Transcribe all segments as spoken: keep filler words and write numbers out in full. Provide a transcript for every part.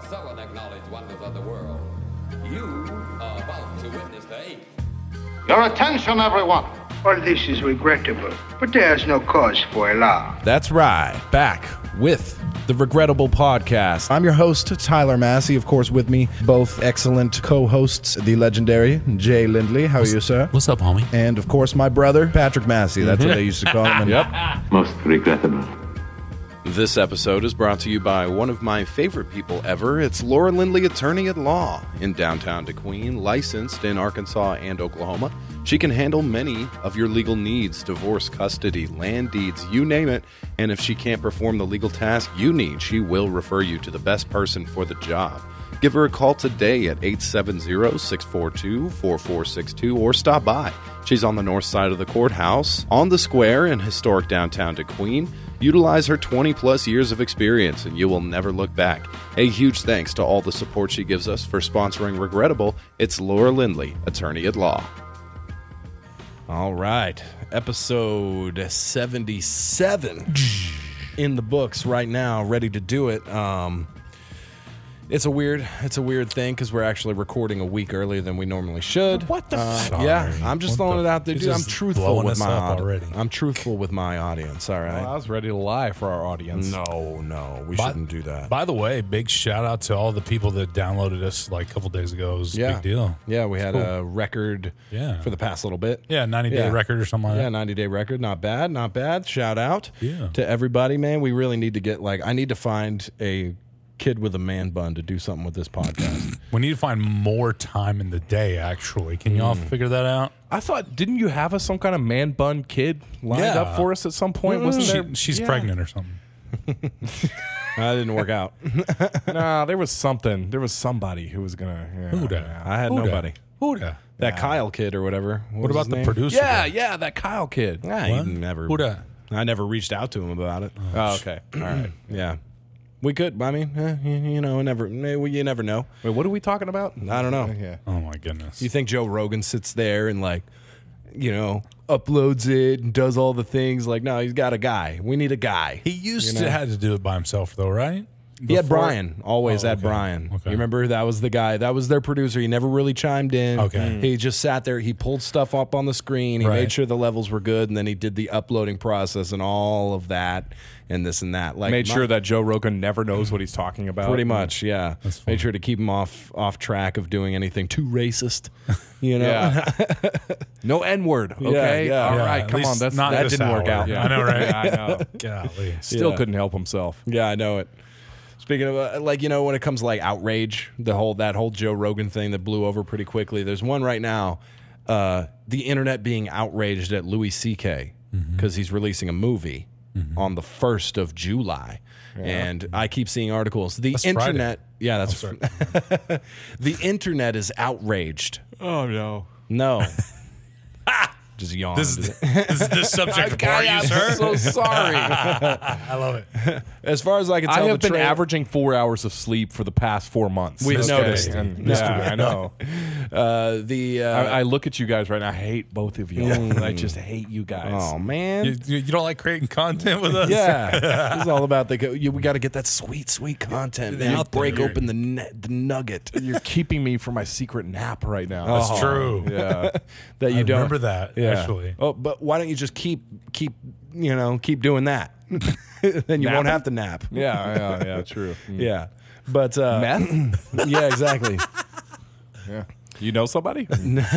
seven acknowledged wonders of the world. You are about to witness the eighth. Your attention, everyone. All this is regrettable, but there is no cause for alarm. That's right. Back with the Regrettable Podcast. I'm your host, Tyler Massey. Of course, with me, both excellent co-hosts, the legendary Jay Lindley. How are you, sir? What's up, homie? And, of course, my brother, Patrick Massey. That's what they used to call him. And Yep. Most regrettable. This episode is brought to you by one of my favorite people ever. It's Laura Lindley, attorney at law in downtown DeQueen, licensed in Arkansas and Oklahoma. She can handle many of your legal needs, divorce, custody, land deeds, you name it. And if she can't perform the legal task you need, she will refer you to the best person for the job. Give her a call today at eight seven zero, six four two, four four six two or stop by. She's on the north side of the courthouse, on the square in historic downtown DeQueen. Utilize her twenty plus years of experience and you will never look back. A huge thanks to all the support she gives us for sponsoring Regrettable. It's Laura Lindley, attorney at law. All right, episode seventy-seven in the books right now, ready to do it. Um, it's a weird, it's a weird thing because we're actually recording a week earlier than we normally should. What the uh, fuck? Yeah, I'm just What throwing the- it out there, you're dude. I'm just truthful blowing with us my up audience. already. I'm truthful with my audience. All right. Well, I was ready to lie for our audience. No, no, we By- shouldn't do that. By the way, big shout out to all the people that downloaded us like a couple days ago. It was a Yeah. big deal. Yeah, we had Cool. a record Yeah. for the past little bit. Yeah, ninety day Yeah. record or something like Yeah, that. ninety day record. Not bad, not bad. Shout out Yeah. to everybody, man. We really need to get, like, I need to find a kid with a man bun to do something with this podcast. We need to find more time in the day, actually. Can y'all Mm. figure that out? I thought, didn't you have us some kind of man bun kid lined Yeah. up for us at some point? Wasn't She, there? she's Yeah. pregnant or something. That didn't work out. Nah, there was something. There was somebody who was gonna. Yeah, Who da? yeah. I had Who da? nobody. Who da? That Kyle kid or whatever. What was about his the name? producer? Yeah, guy? yeah, that Kyle kid. Nah, What? he never. Who da? I never reached out to him about it. Oh, okay. All right. Yeah. We could, I mean, eh, you, you know, never, you never know. Wait, what are we talking about? I don't know. Yeah. Oh, my goodness. You think Joe Rogan sits there and, like, you know, uploads it and does all the things? Like, no, he's got a guy. We need a guy. he used you to know? have to do it by himself, though, right? He had Before- Brian, always Oh, had okay. Brian. Okay. You remember that was the guy, that was their producer. He never really chimed in. Okay. He just sat there. He pulled stuff up on the screen. He Right. made sure the levels were good, and then he did the uploading process and all of that and this and that. Like Made my- sure that Joe Rogan never knows what he's talking about. Pretty much, yeah. That's funny. Made sure to keep him off off track of doing anything too racist. You know, Yeah. No N word. Yeah, Okay. yeah. All Yeah, right. at Come on. least That's not that this didn't work hour. out. Yeah, I know, right? Yeah, I know. Golly. Still Yeah. couldn't help himself. Yeah, I know it. Speaking of, uh, like, you know, when it comes to, like, outrage, the whole that whole Joe Rogan thing that blew over pretty quickly. There's one right now, uh, the internet being outraged at Louis C K because he's releasing a movie on the first of July. And I keep seeing articles. The That's internet, Friday. yeah, that's sorry. the internet is outraged. Oh no. No. Just yawn. This is, this is the subject for you, sir. so sorry. I love it. As far as I can tell, I have the been tra- averaging four hours of sleep for the past four months. We've Okay, noticed. and- Mister yeah, I know. Uh, the uh, I, I look at you guys right now. I hate both of you. I just hate you guys. oh man, You, you you don't like creating content with us? yeah, it's all about the. You, we got to get that sweet, sweet content. Get Man. out Break there. open the ne- the nugget You're keeping me from my secret nap right now. That's Oh, true. Yeah. that you I don't remember that, Yeah. actually. Oh, but why don't you just keep keep you know keep doing that? Then you won't Napping? have to nap. Yeah. Yeah. Yeah. True. Mm. Yeah, but uh, Meth? yeah, exactly. Yeah. You know somebody?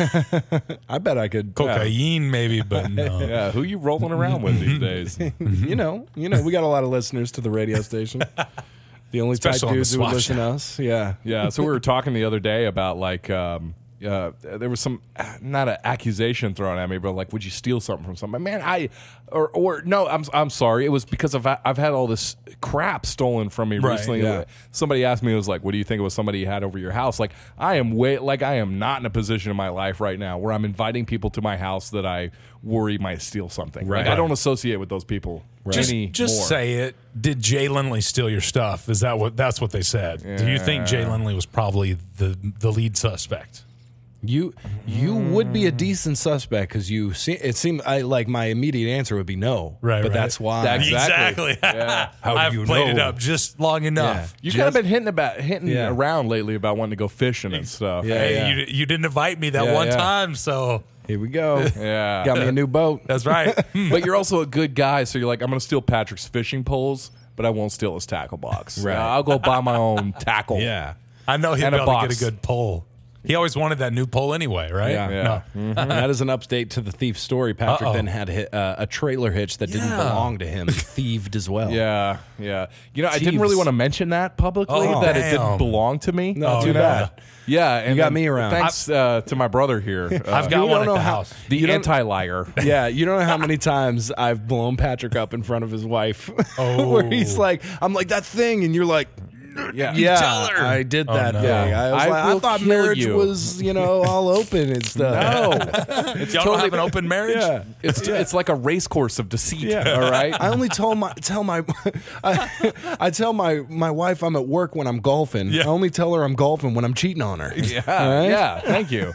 I bet I could. Cocaine, maybe, but no. Yeah. Who you rolling around with these days? You know, you know, we got a lot of listeners to the radio station. The only Especially type on the dudes who would swap listen to shop. us. Yeah. Yeah. So we were talking the other day about like, um, uh, there was some not an accusation thrown at me, but like, would you steal something from somebody? Man, I or or no, I'm I'm sorry. It was because of I've had all this crap stolen from me Right, recently. yeah. Somebody asked me, it was like, what do you think it was somebody you had over your house? Like, I am way like I am not in a position in my life right now where I'm inviting people to my house that I worry might steal something. Like, Right. I don't associate with those people Just, anymore. just say it. Did Jay Lindley steal your stuff? Is that what? That's what they said. Do you think Jay Lindley was probably the the lead suspect? You you would be a decent suspect because you see it seemed I like my immediate answer would be no, Right, But right. that's why. That's- Exactly. Yeah. How do I've you played it know? up just long enough. You Just- kind of been hitting about hitting Yeah. around lately about wanting to go fishing and stuff. Yeah. Hey, you, you didn't invite me that Yeah, one yeah. time, so Here we go. Yeah. Got me a new boat. that's right. But you're also a good guy, so you're like, I'm going to steal Patrick's fishing poles, but I won't steal his tackle box. Right. Uh, I'll go buy my own tackle. Yeah. I know he'd And be a able to box. get a good pole. He always wanted that new pole anyway, right? Yeah. Yeah. No. And that is an update to the thief story. Patrick Uh-oh. then had hit, uh, a trailer hitch that didn't Yeah. belong to him, thieved as well. Yeah, yeah. You know, I Thieves. didn't really want to mention that publicly, Oh, that it damn. didn't belong to me. No, Oh, too yeah. bad. Yeah, and You got then me around. Thanks uh, to my brother here. Uh, I've got You one don't at know the how- house. the you don't- anti-liar. Yeah, you don't know how many times I've blown Patrick up in front of his wife. Oh. Where he's like, I'm like, that thing. And you're like, Yeah. yeah, tell her. I did Oh, that no. day. I was I like, I will thought kill marriage you. was, you know, all open and stuff. No, it's Y'all don't have an open marriage? Yeah. It's it's like a race course of deceit. Yeah. All right. I only tell my tell my I, I tell my my wife I'm at work when I'm golfing. Yeah. I only tell her I'm golfing when I'm cheating on her. yeah. All right? Yeah. Thank you.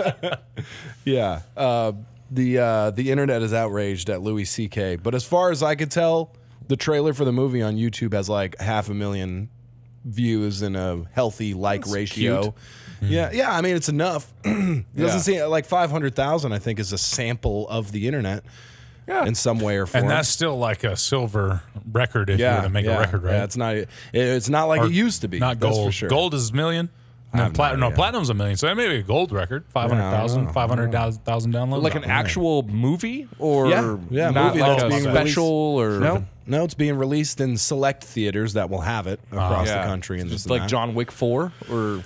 Yeah. Uh, the uh, the internet is outraged at Louis C K. But as far as I could tell, the trailer for the movie on YouTube has like half a million views in a healthy like ratio. cute. Yeah, yeah. I mean, it's enough. it doesn't Yeah. seem like five hundred thousand. I think is a sample of the internet. Yeah. In some way or form. And that's still like a silver record if yeah, you were to make yeah, a record, right? Yeah, it's not. it- It's not like Or it used to be. Not that's gold. for sure. Gold is a million. And have then no platinum, no, idea. platinum's a million. So that may be a gold record. five hundred thousand, know. five hundred thousand downloads. Like an actual movie, or Yeah, yeah, not movie like that's a being special, or No, no, it's being released in select theaters that will have it across Yeah. the country and Just this and like that. John Wick Four, or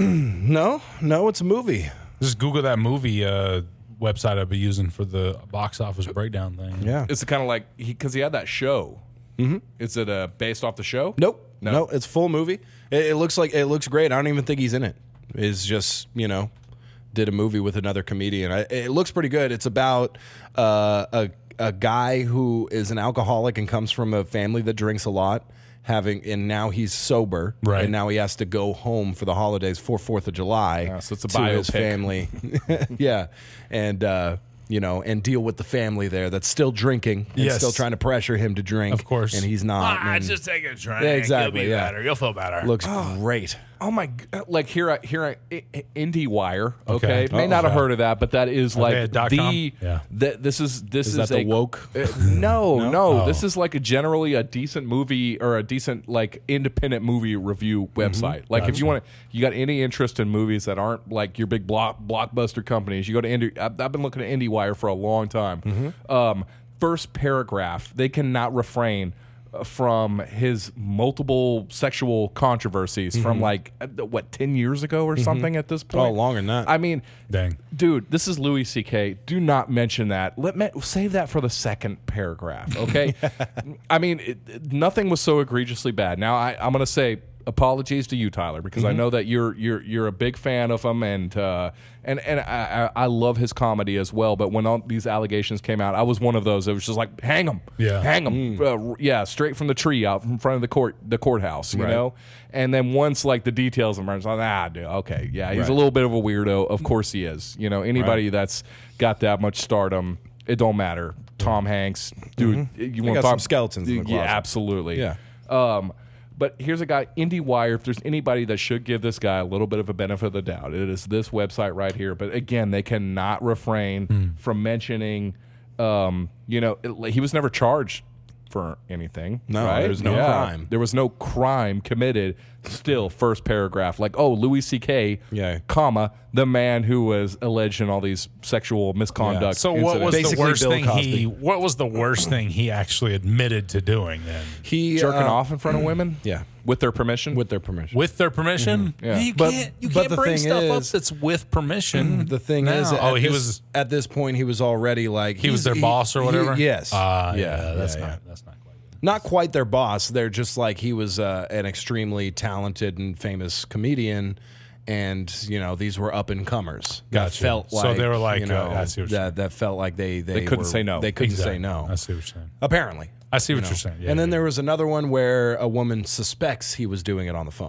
No, no, it's a movie. Just Google that movie uh, website I've been using for the box office breakdown thing. Yeah. it's kind of like he because he had that show. Mm-hmm. Is it uh, based off the show? Nope. No. No, it's full movie. It, it looks like it looks great. I don't even think he's in it. It's just you know, did a movie with another comedian. I, it looks pretty good. It's about uh, a a guy who is an alcoholic and comes from a family that drinks a lot. Having and now he's sober, Right. And now he has to go home for the holidays for Fourth of July. Yeah, so it's a to his biopic. family, yeah, and uh, you know, and deal with the family there that's still drinking and Yes. still trying to pressure him to drink, Of course. and he's not. Ah, and just take a drink. Yeah, exactly, You'll be yeah. better. You'll feel better. looks great. Oh my! g- Like here, I here, I, I- I- IndieWire. Okay. Okay, may Oh, not have okay. heard of that, but that is Okay, like dot the. com? Yeah. th- this is this Is is, that the a woke? Uh, no, no, Oh. This is like a generally a decent movie or a decent like independent movie review website. Like if you want to, you got any interest in movies that aren't like your big block blockbuster companies, you go to Indie. I've, I've been looking at IndieWire for a long time. Um, first paragraph, they cannot refrain from his multiple sexual controversies from like uh, what ten years ago or something at this point. Oh, longer than that. I mean, Dang. dude, this is Louis C K. Do not mention that. Let me save that for the second paragraph, okay? I mean, it, it- nothing was so egregiously bad. Now, I, I'm going to say apologies to you, Tyler, because I know that you're you're you're a big fan of him, and uh, and and I, I I love his comedy as well. But when all these allegations came out, I was one of those. It was just like, hang him, Yeah. hang him, uh, yeah, straight from the tree out in front of the court, the courthouse, you Right. know. And then once like the details emerged, I'm like, ah, dude, okay, yeah, he's Right. a little bit of a weirdo. Of course he is. You know, anybody that's got that much stardom, it don't matter. Tom Hanks, dude, you want got to talk some skeletons in the Yeah, closet. absolutely. Yeah. Um, but here's a guy, IndieWire. If there's anybody that should give this guy a little bit of a benefit of the doubt, it is this website right here. But again, they cannot refrain Hmm. from mentioning, um, you know, it, he was never charged for anything. No, right? there's no Yeah. crime. There was no crime committed. Still, first paragraph, like, oh, Louis C K, Yeah. comma, the man who was alleged in all these sexual misconduct. So what was incidents. the Basically worst Bill thing Cosby. he? What was the worst thing he actually admitted to doing then? He jerking uh, off in front of women? Yeah, With their permission? with their permission. With their permission? Yeah. You But- can't. You but can't the bring thing stuff up is- that's with permission. The thing now. is, at oh, he this, was. at this point he was already like He was he's- their boss or he- whatever. yes, Ah, yeah, yeah, That's yeah, not. yeah. That's not quite good. Not quite their boss. They're just like he was uh, an extremely talented and famous comedian, and you know these were up and comers. That Gotcha. felt So like they were like, you know, uh, I see what you're that that felt like they they, couldn't were- say no. They couldn't Exactly. say no. I see what you're saying. Apparently, I see what you know. you're saying. Yeah, and then yeah. there was another one where a woman suspects he was doing it on the phone.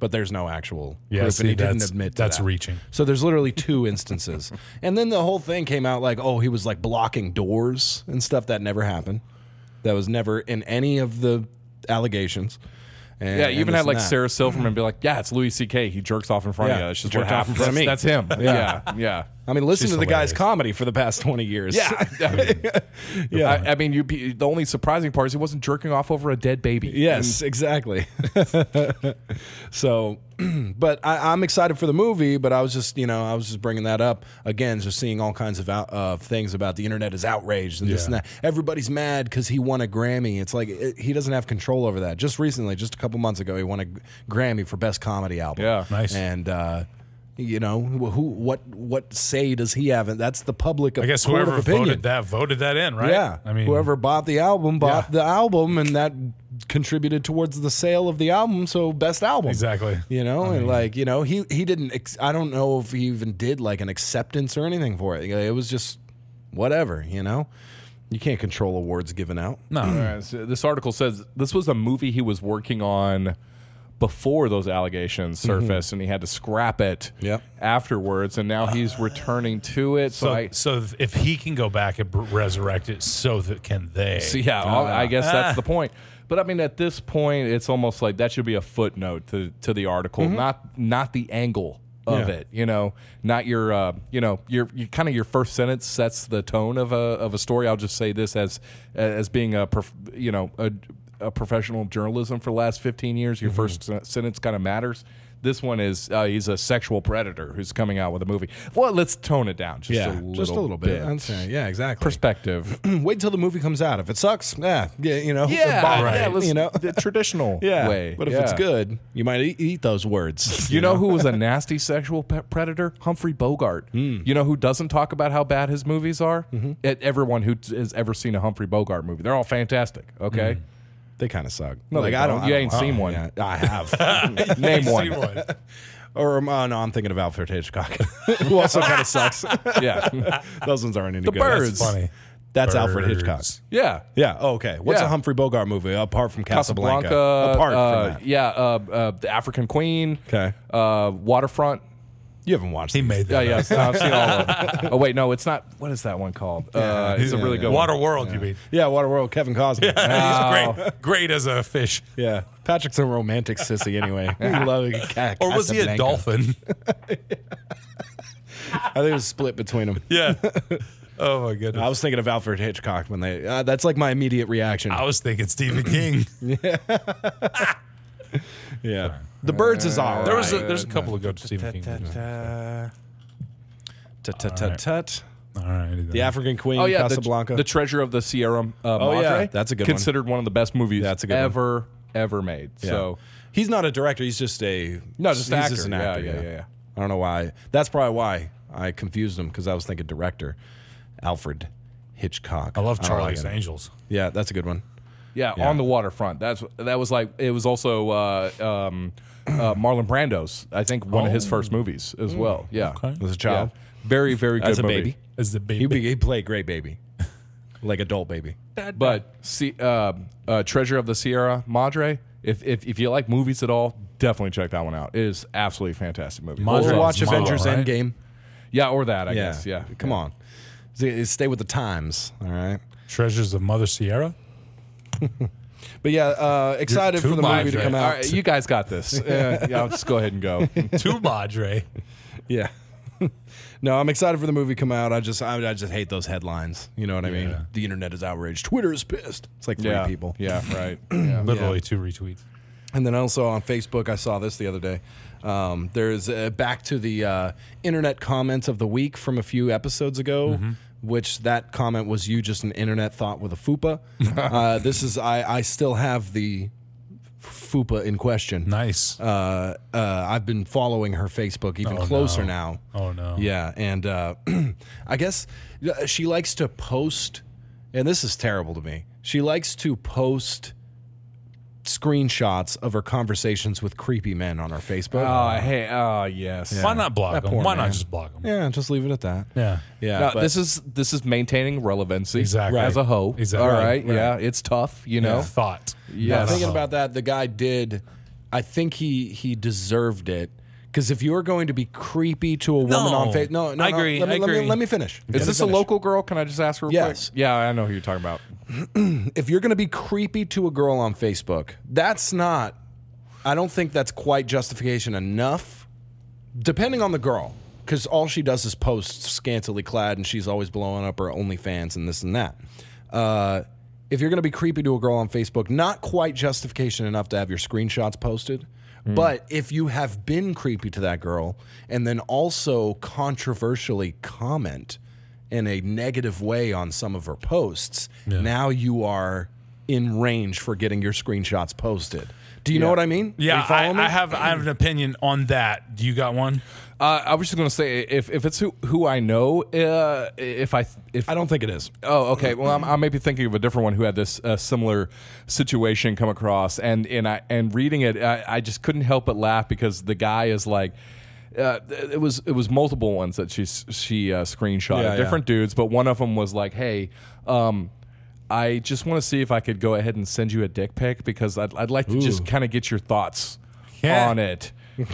but there's no actual Yeah, proof, see, and he didn't that's- admit to that's that. reaching. So there's literally two instances. And then the whole thing came out like, oh, he was like blocking doors and stuff. That never happened. That was never in any of the allegations. And, Yeah, you even and had this like and that. Sarah Silverman be like, "Yeah, it's Louis C K. He jerks off in front Yeah, of you. That's just he what jerked off in happens. front of me." That's, that's him. Yeah. yeah, yeah. I mean, listen She's to the guy's hilarious. comedy for the past twenty years. Yeah, I mean, Yeah. I, I mean, you. The only surprising part is he wasn't jerking off over a dead baby. Yes, exactly. So, but I, I'm excited for the movie. But I was just, you know, I was just bringing that up again, just seeing all kinds of out, uh, things about the internet is outraged and this Yeah. and that. Everybody's mad because he won a Grammy. It's like it, he doesn't have control over that. Just recently, just a couple months ago, he won a Grammy for Best Comedy Album. Yeah. Nice. And uh, you know, who, what, what say does he have? And that's the public. I guess court whoever of opinion. voted that voted that in, right? Yeah. I mean, whoever bought the album bought Yeah. the album, and that contributed towards the sale of the album. So best album. Exactly. You know, I and mean- like, you know, he, he didn't, ex- I don't know if he even did like an acceptance or anything for it. It was just whatever, you know? You can't control awards given out. no. All right, so this article says this was a movie he was working on before those allegations surfaced, and he had to scrap it Yep. afterwards, and now he's returning to it. So, So, I, so if he can go back and br- resurrect it, so that can they? so yeah, I'll- I guess that's the point. But I mean, at this point, it's almost like that should be a footnote to to the article, not not the angle of Yeah. it. You know, not your uh, you know your, your kind of your first sentence sets the tone of a of a story. I'll just say this as as being a prof, you know a, a professional journalism for the last fifteen years. Your first sen- sentence kind of matters. This one is uh, he's a sexual predator who's coming out with a movie. Well, let's tone it down just Yeah, a little just a little bit. bit. That's- uh, yeah, exactly. Perspective. Wait till the movie comes out. If it sucks, yeah, yeah, you know, Yeah, bomb, right. yeah, let's- you know, the traditional yeah. way. But if yeah. it's good, you might eat, eat those words. You know who was a nasty sexual pe- predator? Humphrey Bogart. You know who doesn't talk about how bad his movies are? E- Everyone who t- has ever seen a Humphrey Bogart movie. They're all fantastic, okay? They kind of suck. No, they I don't. don't. You I ain't don't- seen oh, one. yeah, I have. Name See one. one. Or um, uh, no, I'm thinking of Alfred Hitchcock, who also kind of sucks. Yeah. Those ones aren't any The good. Birds. That's funny. That's Birds. Alfred Hitchcock. Yeah. Yeah. Oh, okay. What's Yeah. a Humphrey Bogart movie apart from Casablanca? Casablanca. apart uh, from that. Yeah. Uh, uh, the African Queen. Okay. Uh, Waterfront. You haven't watched. He these. made Yeah, that. yeah. up. I've seen all of them. Oh, wait. No, it's not. What is that one called? Uh, it's a really good Water one. World, you mean? Yeah, Waterworld. Kevin Costner. Yeah. He's great, great as a fish. Patrick's a romantic sissy anyway. He loves Ca- Or was he a Casablanca. dolphin? I think it was split between them. Yeah. Oh my goodness. I was thinking of Alfred Hitchcock when they. Uh, that's like my immediate reaction. I was thinking Stephen King. Yeah. The Birds is all right. There was a, there's a couple of good Stephen King movies. Tut, tut, tut, tut. All right. The African Queen, Oh yeah, the, Casablanca. the Treasure of the Sierra uh, Oh, yeah. Madre. That's a good one. Considered one of the best movies That's a good one. ever ever made. Yeah. So he's not a director. He's just a No, just he's actor. Just an Yeah, actor. yeah, yeah, yeah. I don't know why. That's probably why I confused him because I was thinking director, Alfred Hitchcock. I love don't Charlie's like it. Angels. Yeah, that's a good one. yeah, Yeah. on the waterfront. That's that was like it was also uh, um, uh, Marlon Brando's. I think one of his first movies as well. Yeah, Okay. As a child, Yeah. Very very good as a movie. baby, As the baby. he, be- he played great baby, like adult baby. But see, uh, uh, Treasure of the Sierra Madre. If, if if you like movies at all, definitely check that one out. It is absolutely a fantastic movie. Madre. Or watch Mama, Avengers right? Endgame. Yeah, or that I guess. Yeah, come yeah. on, S- stay with the times. All right. Treasures of Mother Sierra. But yeah, uh, excited Too for the movie to Madre. come All out. right, you guys got this. Uh, yeah, I'll just go ahead and go. To Madre. Yeah. No, I'm excited for the movie to come out. I just I, I just hate those headlines. You know what I mean? Yeah. The internet is outraged. Twitter is pissed. It's like three yeah, people. Yeah, right. Yeah. Literally two retweets. And then also on Facebook, I saw this the other day. Um, there's uh, back to the uh, internet comments of the week from a few episodes ago, Mm-hmm. which that comment was you just an internet thought with a fupa. uh, this is I, I still have the fupa in question. Nice. Uh, uh, I've been following her Facebook even Oh, closer no. now. Oh, no. Yeah, and uh, I guess uh, she likes to post, and this is terrible to me. She likes to post screenshots of her conversations with creepy men on her Facebook. Oh, hey, oh yes. Why not block That them? poor Why man. not just block them? Yeah, just leave it at that. Yeah. Yeah, No, but- this is this is maintaining relevancy Exactly. as a hoe. Exactly. All Right, right, right. yeah, it's tough, you know. Thought. Yeah. Now, thinking Uh-huh. about that, the guy did I think he he deserved it. Because if you're going to be creepy to a woman No. on Facebook, no, no, I no, agree, Let me, I let me, agree. let me finish. Let Is me this a finish. local girl? Can I just ask real Yes. quick? Yeah, I know who you're talking about. If you're going to be creepy to a girl on Facebook, that's not. I don't think that's quite justification enough. Depending on the girl, because all she does is post scantily clad, and she's always blowing up her OnlyFans and this and that. Uh, if you're going to be creepy to a girl on Facebook, not quite justification enough to have your screenshots posted. Mm. But if you have been creepy to that girl and then also controversially comment in a negative way on some of her posts, yeah. now you are in range for getting your screenshots posted. Do you yeah. know what I mean? Yeah, I, I have I have an opinion on that. Do you got one? Uh, I was just going to say, if if it's who, who I know, uh, if I if I don't think it is. Oh, okay. Well, I'm, I may be thinking of a different one who had this uh, similar situation come across, and and I and reading it, I, I just couldn't help but laugh because the guy is like. Uh, it was it was multiple ones that she she uh, screenshot yeah, of different yeah. dudes, but one of them was like, "Hey, um, I just want to see if I could go ahead and send you a dick pic because I'd I'd like to Ooh. just kind of get your thoughts yeah. on it."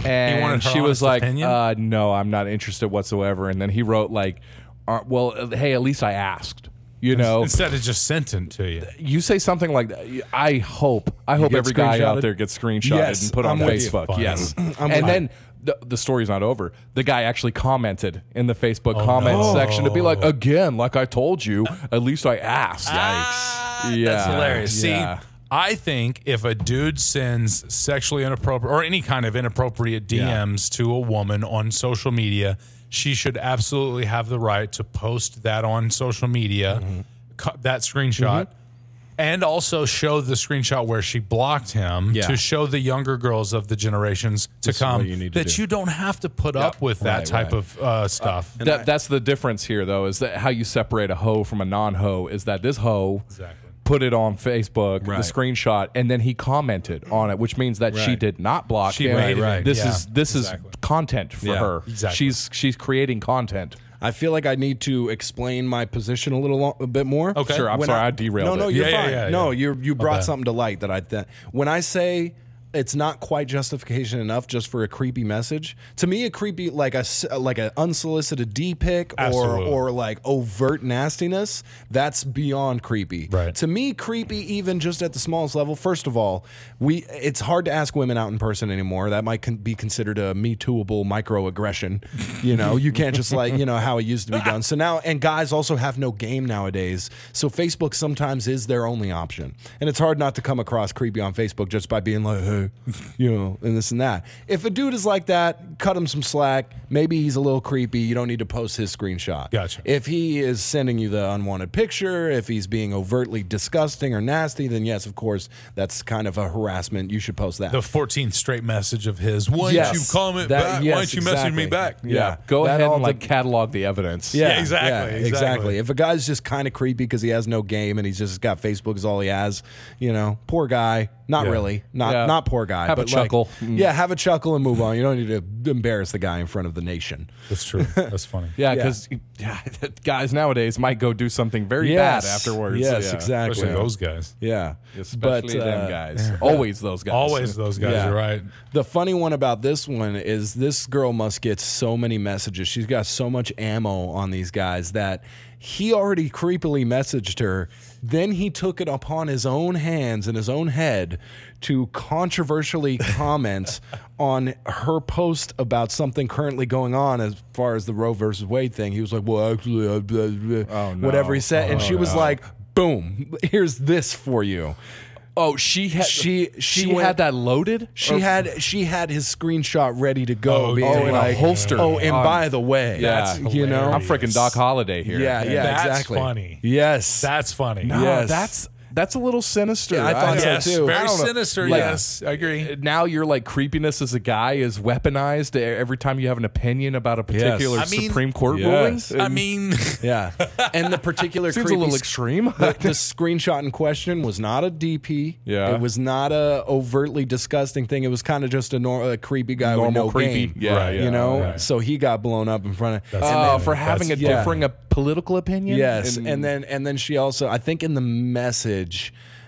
And she was like, uh, "No, I'm not interested whatsoever." And then he wrote like, uh, "Well, uh, hey, at least I asked." You know, instead of just sent it to you. You say something like that. I hope. I hope every guy out there gets screenshotted yes, and put on I'm Facebook. Yes, I'm and with then. The, the story's not over. The guy actually commented in the Facebook oh, comment no. section to be like, again, like I told you, at least I asked. Yikes. Ah, yeah. That's hilarious. Yeah. See, I think if a dude sends sexually inappropriate or any kind of inappropriate D Ms yeah. to a woman on social media, she should absolutely have the right to post that on social media, mm-hmm. cut that screenshot. Mm-hmm. And also show the screenshot where she blocked him yeah. to show the younger girls of the generations to this come you need to that do. you don't have to put yep. up with that right, type right. of uh, stuff. Uh, that, that's the difference here, though, is that how you separate a hoe from a non-hoe is that this hoe exactly. put it on Facebook, right. the screenshot, and then he commented on it, which means that right. she did not block she him. Right, right. This yeah, is this exactly. is content for yeah, her. Exactly. She's she's creating content. I feel like I need to explain my position a little lo- a bit more. Okay. Sure, I'm When sorry, I, I derailed No, no, it. you're Yeah, yeah, fine. yeah, no, yeah. you you brought bad. something to light that I th- when I say it's not quite justification enough just for a creepy message. To me, a creepy like a s- like an unsolicited D pic or Absolutely. or like overt nastiness. That's beyond creepy. Right. To me, creepy even just at the smallest level. First of all, we it's hard to ask women out in person anymore. That might con- be considered a Me Tooable microaggression. You know, you can't just like you know how it used to be done. So now, and guys also have no game nowadays. So Facebook sometimes is their only option, and it's hard not to come across creepy on Facebook just by being like, hey, you know, and this and that. If a dude is like that, cut him some slack. Maybe he's a little creepy. You don't need to post his screenshot. Gotcha. If he is sending you the unwanted picture, if he's being overtly disgusting or nasty, then yes, of course, that's kind of a harassment. You should post that. The fourteenth straight message of his. Why Yes. don't you comment That- back? yes, Why don't you exactly. message me back? Yeah, Yeah. go That ahead all and like the- catalog the evidence. Yeah, exactly, exactly. exactly. If a guy's just kind of creepy because he has no game and he's just got Facebook is all he has, you know, poor guy. Not Yeah. really. Not Yeah. not poor guy. Have a but like, chuckle. Mm. Yeah, have a chuckle and move on. You don't need to embarrass the guy in front of the nation. That's true. That's funny. Yeah, Yeah. because yeah, guys nowadays might go do something very Yes. bad afterwards. Yes, Yeah. exactly. Especially those guys. Yeah. Especially But, them uh, guys. Always those guys. Always those guys. Yeah. You're right. The funny one about this one is this girl must get so many messages. She's got so much ammo on these guys that he already creepily messaged her. Then he took it upon his own hands and his own head to controversially comment on her post about something currently going on as far as the Roe versus Wade thing. He was like, well, actually, uh, blah, blah, Oh, no. whatever he said. and Oh, she was no. like, boom, here's this for you. Oh, she had She- she, she went- had that loaded. She Or- had she had his screenshot ready to go. Oh, being oh, in a like, holster. Oh, and Um, by the way, yeah, That's you know, I'm freaking Doc Holliday here. yeah, yeah, That's exactly. funny. Yes, That's funny. No, Yes. that's that's a little sinister. Yeah, I thought so, yes, too. very I don't know. sinister. Like, yes, I agree. Now your like creepiness as a guy is weaponized every time you have an opinion about a particular I mean- Supreme Court Yes. ruling. I mean, yeah. And the particular Seems a creepy little s- extreme. The, the screenshot in question was not a D P. Yeah. it was not a overtly disgusting thing. It was kind of just a, nor- a creepy guy with Normal no creepy. game. Yeah, Right. yeah. you know. right. So he got blown up in front of. That's and Oh, then- for having a That's- yeah. differing a political opinion. Yes, and, then and then she also, I think in the message,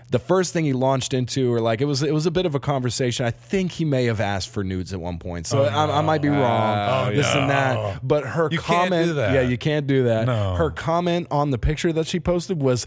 the first thing he launched into, or like it was, it was a bit of a conversation. I think he may have asked for nudes at one point, so Oh, I, I no. might be wrong. Oh, this and no. that, but her You can't comment, do that. yeah, you can't do that. No. Her comment on the picture that she posted was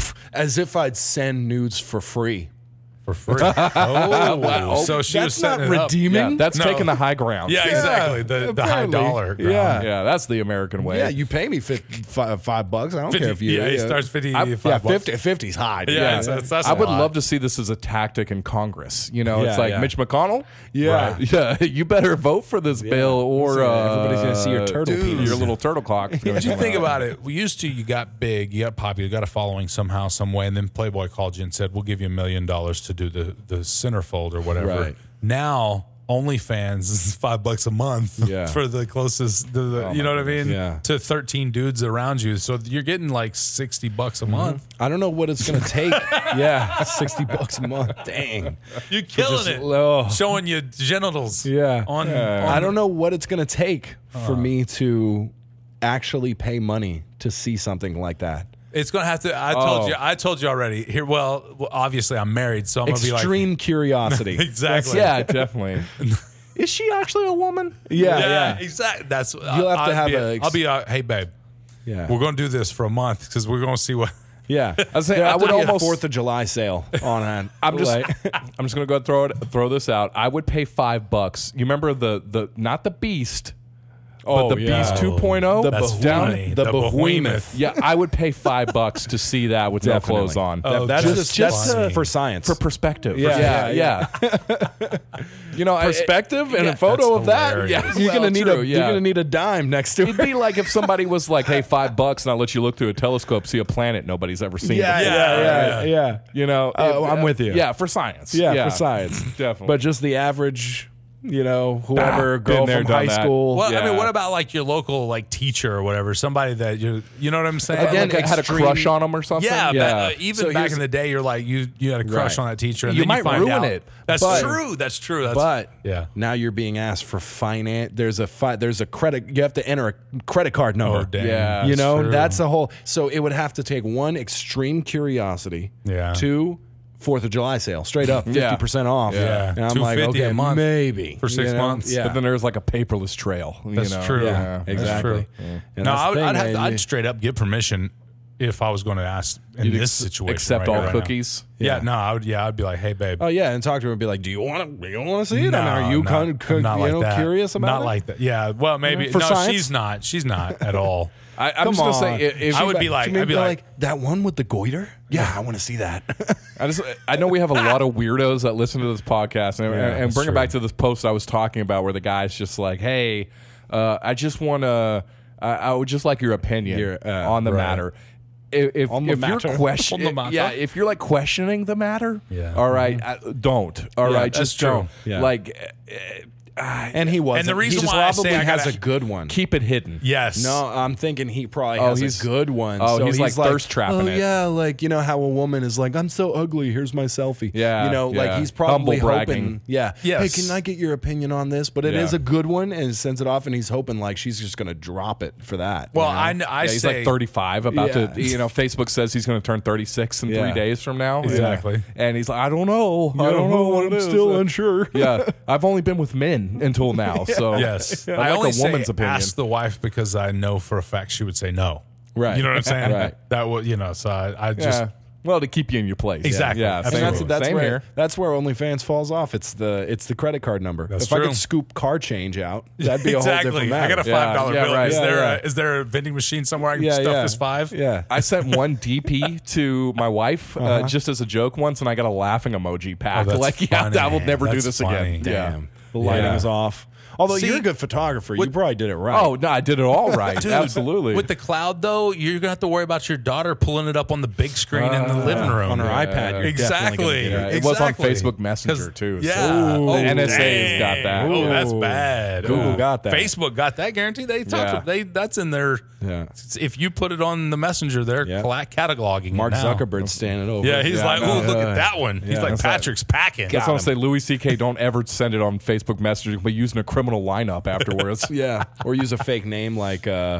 as if I'd send nudes for free. For free. Oh, Wow. so she was That's not setting it up. redeeming. Yeah, that's No. taking the high ground. Yeah, exactly. The, the high apparently. dollar. ground. Yeah. Yeah, that's the American way. Yeah, you pay me fifty, five, five bucks. I don't fifty, care if you. yeah, he starts fifty. I- five Yeah, bucks. fifty. fifty's high. dude. Yeah, Yeah. it's- it's- that's I a would lot. love to see this as a tactic in Congress. You know, it's Yeah, like yeah. Mitch McConnell. Yeah. Right. Yeah, you better vote for this bill, or Yeah, uh, everybody's gonna see your turtle dude, penis. your little turtle cock. Did you think about it? We used to, you got big, you got popular, you got a following somehow, some way, and then Playboy called you and said, "We'll give you a million dollars to do the the centerfold or whatever." Right. Now, OnlyFans is five bucks a month Yeah. for the closest, the, the, you know what I mean? Yeah. To thirteen dudes around you, so you're getting like sixty bucks a month. I don't know what it's gonna take. Yeah, sixty bucks a month. Dang. You're killing just it, low. showing your genitals. Yeah. on, I on don't know what it's gonna take for me to actually pay money to see something like that. It's gonna have to. I told Oh. you. I told you already. Here, well, well, obviously I'm married, so I'm gonna be like, Extreme curiosity. exactly. Yeah, definitely. Is she actually a woman? Yeah, Yeah, yeah, exactly. That's You'll have to I'll have be, a ex- I'll be. Uh, hey, babe, yeah. we're gonna do this for a month because we're gonna see what. Yeah, I was saying, There I have would to be a almost- Fourth of July sale on hand. I'm just, Like- I'm just gonna go throw it, throw this out. I would pay five bucks. You remember the the not the Beast, oh, but the yeah. Beast two point oh. The That's behemoth. funny. The The behemoth. behemoth. Yeah, I would pay five bucks to see that with no Definitely. clothes on. Oh, That's just- just, just that's funny. for science. For perspective. Yeah, yeah, yeah. You know, I- perspective and yeah, a photo that's of that. hilarious. Yeah, You're well, gonna need true, a yeah. you're gonna need a dime next to It'd it. be like if somebody was like, "Hey, five bucks, and I'll let you look through a telescope, see a planet nobody's ever seen." Yeah, before." yeah, yeah, yeah. yeah. You know, Oh, it- I'm with you. Yeah, for science. Yeah, for science, definitely. But just the average, you know, whoever Ah, girl been there, from done high that. school. Well, I Yeah. mean, what about like your local like teacher or whatever? Somebody that you, you know what I'm saying? Again, Like, I had a extreme- crush on him or something. yeah, yeah. ba- uh, even So back here's- in the day, you're like you you had a crush Right. on that teacher, and You then might you find ruin out it, That's but- true. That's true. That's But yeah. now you're being asked for finance. There's a fi- there's a credit. You have to enter a credit card number. Oh, damn. Yeah. you That's know true. that's a whole. So it would have to take one extreme curiosity. Yeah. Two. Fourth of July sale, straight up, Yeah. fifty percent off. Yeah. and I'm like, two fifty okay, a month maybe for six you know? months. Yeah, But then there's like a paperless trail. you That's know? true. yeah, Yeah. That's exactly. true. And No, that's I the would, thing, I'd, have, man. I'd straight up get permission if I was going to ask in You'd this ex- situation. accept right all here, right now. cookies. Yeah. no, I would. Yeah, I'd be like, hey, babe. Oh yeah, and talk to her and be like, "Do you want to? Do you want to see it? No, I mean, are you not- kind of I'm not you like know, that. curious about Not it?" like that. Yeah. Well, maybe. For no, science? she's not. She's not at all. I, I'm Come just gonna on. say, if, if I would you- be like, To me, I'd be they're like, that one with the goiter. Yeah, I want to see that. I just I know we have a lot of weirdos that listen to this podcast, and, Yeah, and that's bring it true. back to this post I was talking about, where the guy's just like, "Hey, uh, I just want to, I, I would just like your opinion Your, uh, on the right. matter." If, if, On the if matter. you're question, On the matter. yeah, if you're like questioning the matter, Yeah. all right, I, don't, all Yeah, right, that's just true. don't, Yeah. like, uh, uh, and he was. And the reason he just why I probably say I has gotta a good one. keep it hidden. yes. No, I'm thinking he probably Oh, has he's- a good one. oh, so he's, like, thirst trapping oh, it. yeah, like you know how a woman is like, I'm so ugly. Here's my selfie. Yeah, you know, yeah. like he's probably Humble bragging. hoping. Yeah. Yes. Hey, can I get your opinion on this? But it is Yeah. a good one, and sends it off, and he's hoping like she's just gonna drop it for that. Well, you know? I, kn- I Yeah, he's say like thirty-five, about Yeah. to, you know, Facebook says he's going to turn thirty-six in Yeah. three days from now. Exactly. And he's like, I don't know. I don't know what it I'm is. still unsure. Yeah. I've only been with men until now. So Yes. I'd I like only a woman's say opinion. ask the wife because I know for a fact she would say no. Right. You know what I'm saying? Right. That would, you know, so I, I just, yeah. Well, to keep you in your place. Exactly. Yeah. And Same, that's that's same where here. that's where OnlyFans falls off. It's the it's the credit card number. That's if I true. could scoop car change out, that'd be a exactly. whole different I matter. got a Yeah, five dollar yeah, bill. right. Is Yeah, there yeah. A, is there a vending machine somewhere I can yeah, stuff yeah. this five? Yeah. I sent one D P to my wife uh, just as a joke once, and I got a laughing emoji back. Oh, that's like, yeah, funny. I will never do That's this funny. again. Damn. Yeah. The lighting Yeah. is off. Although See, you're a good photographer, you with- probably did it right. Oh, no, I did it all right. Dude, Absolutely. With the cloud, though, you're gonna have to worry about your daughter pulling it up on the big screen in the living room on her Yeah. iPad. You're Exactly. definitely gonna get Yeah, it. it was on Exactly. Facebook Messenger, 'Cause- too, Yeah. so- Oh, The N S A has got dang. that. Oh, that's Ooh. bad. Google Oh. got that. Facebook got that guarantee. They talked. Yeah. They that's in their. Yeah. If you put it on the messenger, they're Yeah. cala- cataloging. Mark it now. Zuckerberg's standing over. Yeah, it. he's Yeah, like, I oh, know. look at that one. He's Yeah, like, that's right. Patrick's packing. That's what I'm saying. Louis C K, don't ever send it on Facebook Messenger, but using a criminal lineup afterwards. Yeah, or use a fake name like uh,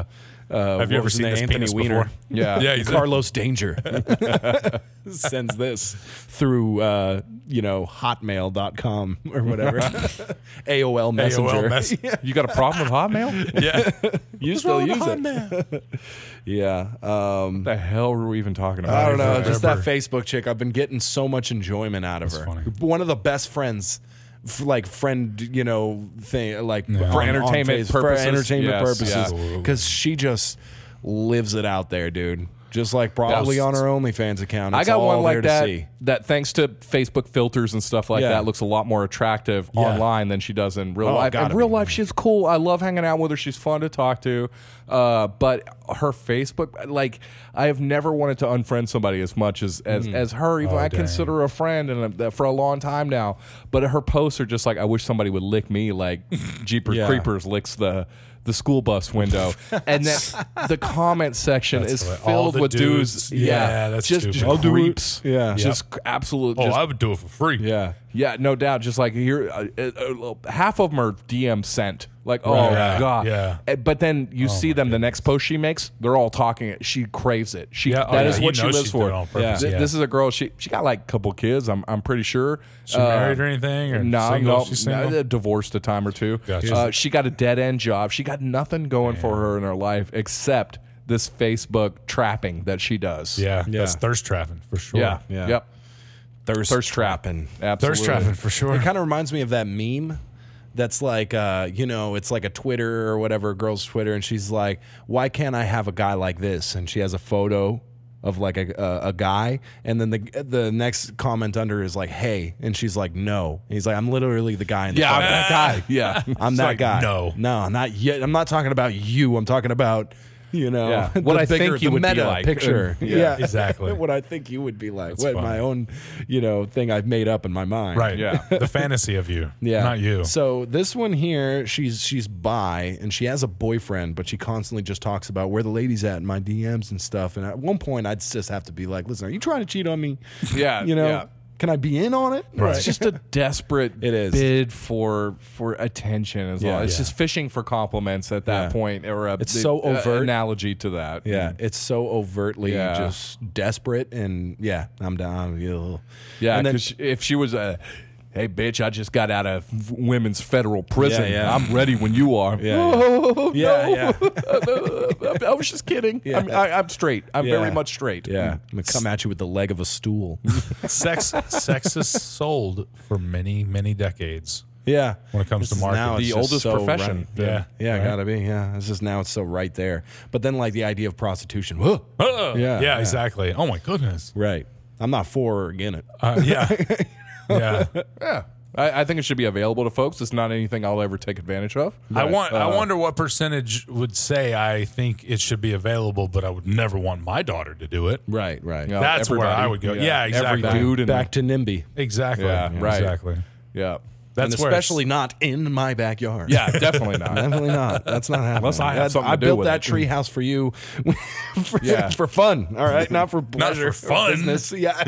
uh, Have you what ever was his seen name? this Anthony penis Weiner. before? Yeah. Yeah, he's Carlos Danger sends this through, uh, you know, hotmail dot com or whatever. A O L Messenger. A O L mess- You got a problem with Hotmail? Yeah. You still use it. Yeah. Um, What the hell were we even talking about? I don't know. Forever. Just that Facebook chick. I've been getting so much enjoyment out of That's her. funny. One of the best friends, f- like friend, you know, thing, like Yeah. on- For on entertainment Face- purposes? For entertainment Yes, purposes, yeah. because she just lives it out there, dude. Just like probably Yeah. on her OnlyFans account. I It's got all one there like to that. see. That thanks to Facebook filters and stuff like Yeah. that, looks a lot more attractive Yeah. online than she does in real Oh, life. gotta In real be. life, she's cool. I love hanging out with her. She's fun to talk to. Uh, but her Facebook, like, I have never wanted to unfriend somebody as much as as, as her. Even Oh, I dang. consider her a friend, and uh, for a long time now. But her posts are just like, I wish somebody would lick me, like Jeepers Yeah. Creepers licks the. The school bus window, and then the comment section That's is hilarious. filled All the with dudes. dudes. Yeah, Yeah, that's just, stupid. just I'll do it. creeps. Yeah. just absolute. Oh, just- I would do it for free. Yeah. yeah, no doubt. Just like here, uh, uh, uh, half of them are D M sent. Like, oh Yeah, god, yeah. Uh, But then you see my them. The next post she makes, they're all talking. She craves it. She Yeah, oh, that yeah, is you what she know lives she for. did it on purpose, Th- yeah. This is a girl. She she got like a couple kids. I'm I'm pretty sure. She married or anything? Or No, single? no, She's single? no, divorced a time or two. Gotcha. Uh, she got a dead end job. She got nothing going for her in her life except this Facebook trapping that she does. Yeah, Yeah. that's thirst trapping for sure. Yeah. Yeah. Yep. Thirst, Thirst trapping. Absolutely. Thirst trapping for sure. It kind of reminds me of that meme that's like, uh, you know, it's like a Twitter or whatever, girl's Twitter, and she's like, why can't I have a guy like this? And she has a photo of like a, a, a guy, and then the the next comment under is like, hey, and she's like, no. And he's like, I'm literally the guy in the Yeah, I'm photo. that guy. Yeah. I'm It's that like, guy. no. No, not yet. I'm not talking about you. I'm talking about, you know, Yeah. the What I bigger- think you the would be meta like. picture. Uh, yeah, exactly. what I think you would be like. That's what funny. my own, you know, thing I've made up in my mind. Right. Yeah. The fantasy of you. Yeah. Not you. So this one here, she's she's bi and she has a boyfriend, but she constantly just talks about where the ladies at in my D Ms and stuff. And at one point, I'd just have to be like, "Listen, are you trying to cheat on me? Yeah, you know, yeah. can I be in on it?" Right. It's just a desperate It is. bid for for attention as Yeah. well. It's Yeah. just fishing for compliments at that Yeah. point, or a, It's the- so uh, overt. analogy to that. Yeah, it's so overtly Yeah. just desperate, and yeah, I'm down. Ugh. yeah. And then- Because if she was a, hey bitch, I just got out of women's federal prison. Yeah, yeah. I'm ready when you are. Yeah, yeah, yeah, I was just kidding. Yeah. I'm, I, I'm straight. I'm Yeah. very much straight. yeah. I'm gonna come at you with the leg of a stool. sex sex is sold for many, many decades. Yeah, When it comes This to is now marketing. it's The just oldest so profession. right. Yeah. yeah, Right. gotta be. Yeah, it's just now it's so right there. But then like the idea of prostitution. Whoa. Uh, Yeah, yeah, yeah. exactly. Oh my goodness. Right. I'm not for or against it. Uh, yeah. yeah. Yeah. I, I think it should be available to folks. It's not anything I'll ever take advantage of. I want. I uh, wonder what percentage would say I think it should be available, but I would never want my daughter to do it. Right, right. Yeah. That's where everybody. I would go. Yeah. Yeah, exactly. Every dude in Back to NIMBY. Exactly. Yeah, right. Exactly. Yeah. That's and where especially not in my backyard. Yeah, definitely not. Definitely not. That's not happening. Unless I have That- something I to do built with that it. tree house for you, for, Yeah. for fun. All right, not for pleasure, for fun. or business. Yeah.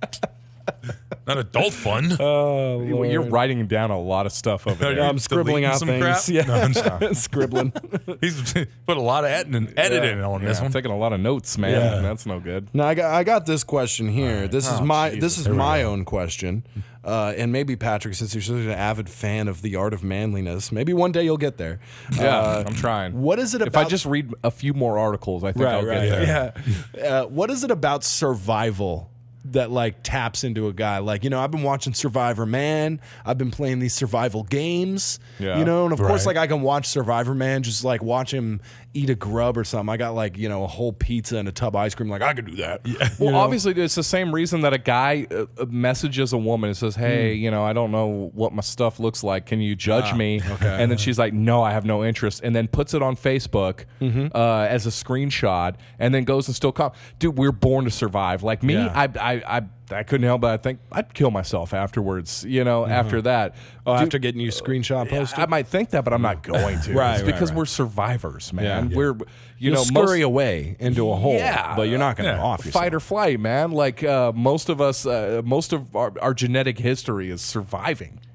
not adult fun. Oh, You're writing down a lot of stuff over there. I'm scribbling deleting out some things. crap? Yeah, No, I'm sorry. scribbling. He's put a lot of editing, editing on Yeah, this I'm one. taking a lot of notes, man. Yeah. That's no good. Now I got I got this question here. This is Oh, my Jesus. this is Here we my go. own question, uh, and maybe Patrick, since you're such an avid fan of the art of manliness, maybe one day you'll get there. Yeah, Uh, I'm trying. what is it If about? I just read a few more articles, I think right, I'll right, get there. yeah. Uh, what is it about survival that like taps into a guy? Like, you know, I've been watching Survivor Man. I've been playing these survival games. Yeah. You know, and of course, Right. like I can watch Survivor Man, just like watch him eat a grub or something. I got like, you know, a whole pizza and a tub of ice cream. Like I could do that. Well, obviously, it's the same reason that a guy uh, uh, messages a woman and says, "Hey, you know, I don't know what my stuff looks like. Can you judge me?" And then she's like, "No, I have no interest," and then puts it on Facebook uh, as a screenshot, and then goes and still com- Dude, we're born to survive. Like me, Yeah. I, I, I, I couldn't help but I think I'd kill myself afterwards. You know, after that. Oh, Dude, after getting you screenshot yeah, posted. I might think that, but I'm not going to. Right, It's right, because right. we're survivors, man. Yeah. We're, you You'll know, scurry most, away into a hole, Yeah. but you're not going to Yeah. off yourself. fight or flight, man. Like uh, most of us, uh, most of our, our genetic history is surviving.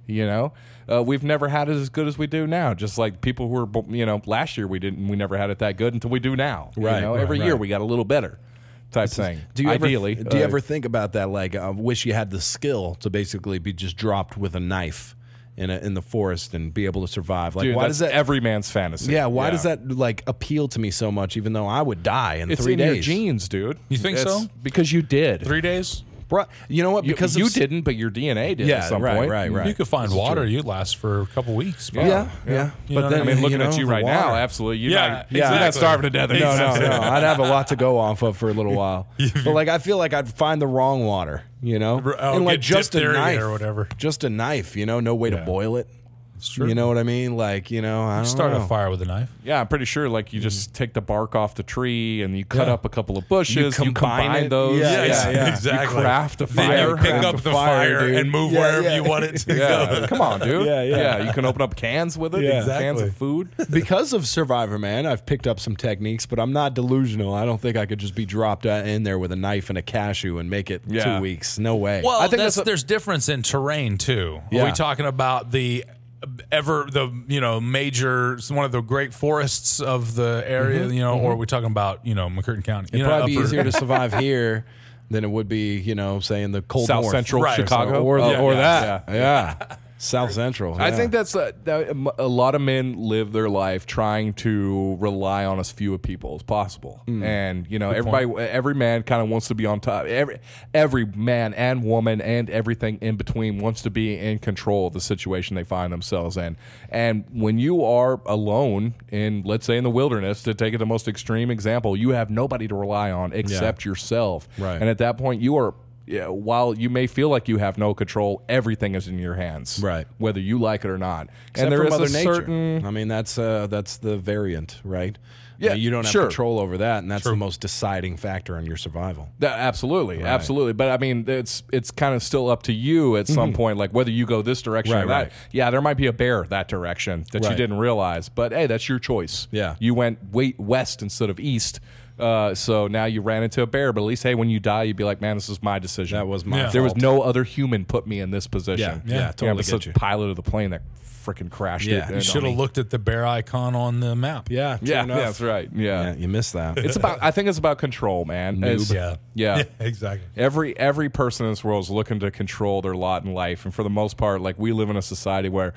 You know, uh, we've never had it as good as we do now. Just like people who were, bo- you know, last year we didn't, we never had it that good until we do now. Right, You know, right, every year right. we got a little better type thing. Do you Ideally, ever, do you uh, ever think about that? Like, I wish you had the skill to basically be just dropped with a knife in a, in the forest and be able to survive. Like, dude, why that's does that? every man's fantasy? Yeah, why does that like appeal to me so much? Even though I would die in It's three in days. your genes, dude. You think It's so? Because you did. Three days? Bru- You know what? You, Because you of, didn't, but your D N A did Yeah, at some right, point. right, right. You could find This is water. true. You'd last for a couple weeks. Yeah, yeah. yeah. You But know then what I mean, looking you at know, you the right water. now, absolutely. You're Yeah, not, you're not exactly. starving to death. No, no, Exactly. no. I'd have a lot to go off of for a little while. But like, I feel like I'd find the wrong water, you know, Oh, and like get just a diphtheria knife or whatever. just a knife, you know, no way to Yeah. boil it. It's true. You know what I mean? Like, you know, I don't Start know. a fire with a knife. Yeah, I'm pretty sure. Like you just take the bark off the tree and you cut Yeah. up a couple of bushes. You combine combine, it. those. Yeah, yeah, yeah. exactly. You craft a Then fire. you pick craft up a the fire, fire, dude. and move Yeah, wherever yeah. you want it to Yeah, go. come on, dude. Yeah, yeah. You can open up cans with it. Yeah. Cans Exactly. of food. Because of Survivor Man, I've picked up some techniques, but I'm not delusional. I don't think I could just be dropped uh, in there with a knife and a cashew and make it Yeah. two weeks. No way. Well, I think that's, that's a- there's difference in terrain too. Are Yeah. we talking about the ever the you know major one of the great forests of the area, you know, or are we talking about you know McCurtain County? It'd You know, probably be upper- easier to survive here than it would be, you know, say in the cold South north. Central Right. Chicago. or, Oh, or yeah, that. Yeah. South Central. I yeah. think that's a, that a lot of men live their life trying to rely on as few people as possible, and you know everybody, every man kind of wants to be on top. Every every man and woman and everything in between wants to be in control of the situation they find themselves in. And when you are alone in, let's say, in the wilderness, to take it the most extreme example, you have nobody to rely on except yourself. Right. And at that point, you are. Yeah, while you may feel like you have no control, everything is in your hands, Right. whether you like it or not. Except and there for is Mother a Nature. certain, I mean, that's uh, that's the variant, right? Yeah, Uh, you don't have sure. control over that, and that's the most deciding factor on your survival. that, absolutely, absolutely. But I mean, it's it's kind of still up to you at some point, like whether you go this direction Mm-hmm. Right, or that. right. Yeah, there might be a bear that direction that you Right. didn't realize, but hey, that's your choice. Yeah. you went wait west instead of east. Uh, so now you ran into a bear, but at least, hey, when you die, you'd be like, man, this is my decision. That was my Yeah. There was fault. no other human put me in this position. Yeah, yeah, totally besides get the you. pilot of the plane that freaking crashed Yeah. it. You and- Should have looked at the bear icon on the map. Yeah, true Yeah, enough. that's right. Yeah. Yeah, you missed that. It's about. I think it's about control, man. It's- Yeah. yeah, exactly. Every every person in this world is looking to control their lot in life, and for the most part, like we live in a society where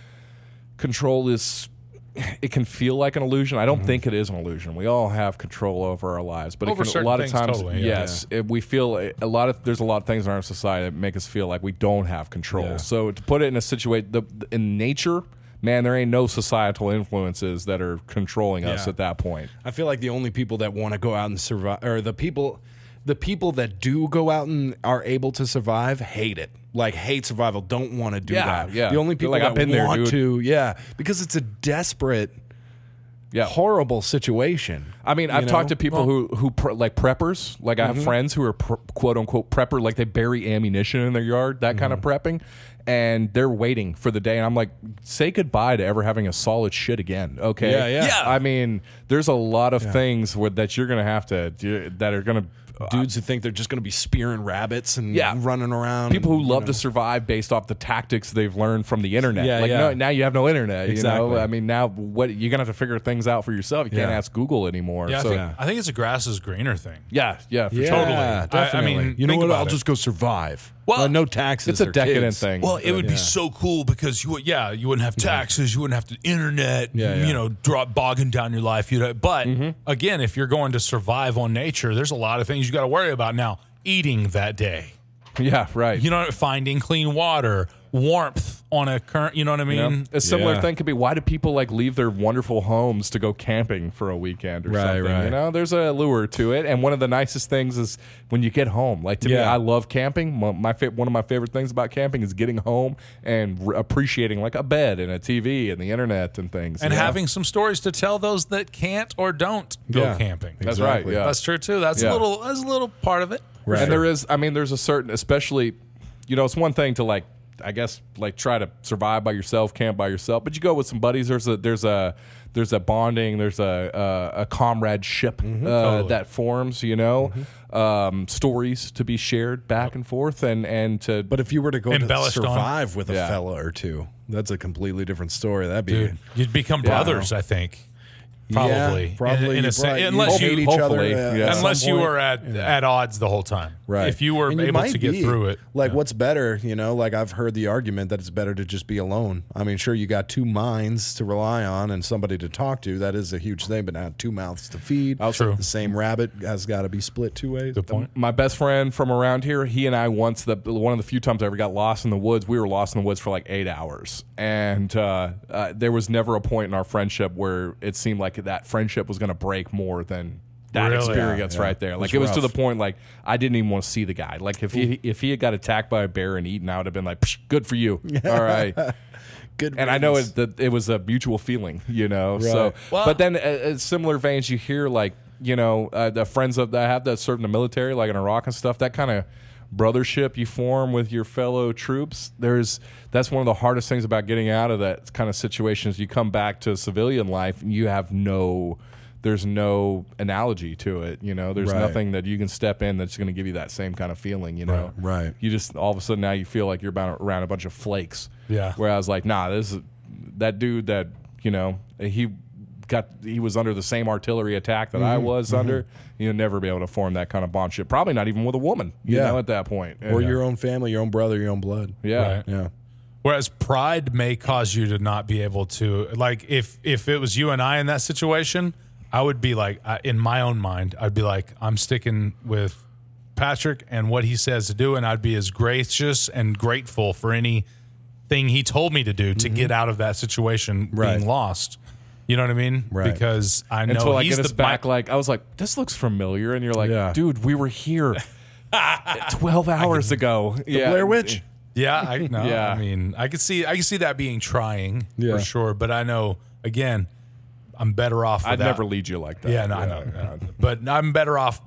control is. It can feel like an illusion. I don't Mm-hmm. think it is an illusion. We all have control over our lives, but Over it can, a certain lot of things, times, totally, yeah. yes, it, we feel a a lot of. There's a lot of things in our society that make us feel like we don't have control. Yeah. So to put it in a situation, the, in nature, man, there ain't no societal influences that are controlling us Yeah. at that point. I feel like the only people that want to go out and survive, or the people, the people that do go out and are able to survive, hate it. Like hate survival, don't want to do Yeah, that. yeah. The only They're people like, that "I've been there, want dude." to, yeah, because it's a desperate, Yeah, horrible situation. I mean, I've You talked know? to people who who pre- like preppers. Like I have friends who are pr- quote unquote prepper, like they bury ammunition in their yard, that kind of prepping, and they're waiting for the day. And I'm like, say goodbye to ever having a solid shit again. Okay, Yeah, yeah. Yeah. I mean, there's a lot of things where, that you're gonna have to do, that are gonna. Dudes who think they're just going to be spearing rabbits and Yeah. running around. People who and, love you to know. survive based off the tactics they've learned from the internet. Yeah, like yeah. No, now you have no internet. You Exactly. know, I mean, now what you're gonna have to figure things out for yourself. You can't Yeah. ask Google anymore. Yeah, I, so, think, Yeah. I think it's a grass is greener thing. yeah, yeah, for Yeah, sure. Totally. I- I definitely. mean, you know think what? about I'll it. just go survive. Well, Uh, no taxes. It's a or decadent kids. thing. Well, it would be Yeah. so cool because you would, yeah, you wouldn't have taxes, you wouldn't have to internet, Yeah, yeah. you know, drop bogging down your life. You'd, but Mm-hmm. again, if you're going to survive on nature, there's a lot of things you got to worry about now. Eating that day, Yeah, right. you know, finding clean water, warmth on a current, you know what I mean? You know, a similar Yeah. thing could be, why do people like leave their wonderful homes to go camping for a weekend or Right, something? right. You know, there's a lure to it, and one of the nicest things is when you get home. Like to me, Yeah. I love camping. My, my fa- one of my favorite things about camping is getting home and re- appreciating like a bed and a T V and the internet and things, And you know? having some stories to tell those that can't or don't go Yeah. camping. That's Exactly. right. Yeah, That's true too. That's Yeah. a little. That's a little part of it. Right. And there is, I mean, there's a certain, especially, you know, it's one thing to like I guess like try to survive by yourself, camp by yourself, but you go with some buddies. There's a there's a there's a bonding, there's a a, a comradeship mm-hmm. uh, totally. that forms. You know, mm-hmm. um, stories to be shared back yep. and forth, and and to. But if you were to go to survive on. with a yeah. fella or two, that's a completely different story. That'd be Dude, you'd become yeah. brothers, I think. Probably, yeah, probably. In, in a probably se- unless you, hate each hopefully, other, uh, yeah. at unless some you point. were at Yeah. at odds the whole time. Right. If you were And you able might to get be. through it, Like, yeah. what's better? You know, like I've heard the argument that it's better to just be alone. I mean, sure, you got two minds to rely on and somebody to talk to. That is a huge thing. But now two mouths to feed. True. The same rabbit has got to be split two ways. Good point. My best friend from around here, he and I once, the one of the few times I ever got lost in the woods, we were lost in the woods for like eight hours. And uh, uh, there was never a point in our friendship where it seemed like that friendship was going to break more than that Really? experience Yeah, yeah. right there. Like It's it was to rough. the point like I didn't even want to see the guy. Like if he if he had got attacked by a bear and eaten, I would have been like, Psh, good for you. All right. Good. And I know riddance. it, that it was a mutual feeling, you know. So, Right. Well- but then, uh, uh, similar veins, you hear like, you know, uh, the friends of that have that served in the military, like in Iraq and stuff. That kind of brothership you form with your fellow troops. There's that's one of the hardest things about getting out of that kind of situations. You come back to civilian life, and you have no. There's no analogy to it, you know. There's Right. nothing that you can step in that's going to give you that same kind of feeling, you know. Right, right. You just all of a sudden now you feel like you're about around a bunch of flakes. Yeah. Where I was like, nah, this is that dude that you know he got he was under the same artillery attack that I was mm-hmm. under. You'll never be able to form that kind of bond ship. Probably not even with a woman. You Yeah. know, at that point, Or yeah. your own family, your own brother, your own blood. yeah. Right. Yeah. Whereas pride may cause you to not be able to, like, if if it was you and I in that situation, I would be like, I, in my own mind, I'd be like, I'm sticking with Patrick and what he says to do, and I'd be as gracious and grateful for anything he told me to do to get out of that situation Right. being lost. You know what I mean? Right. Because I know Until I he's get us the back, my- like I was like, this looks familiar, and you're like, Yeah. dude, we were here twelve hours ago. Yeah, Blair Witch. Yeah, I know. Yeah. I mean, I could see, I could see that being trying Yeah. for sure. But I know, again, I'm better off. I'd without- never lead you like that. Yeah, no, I know. yeah. But I'm better off.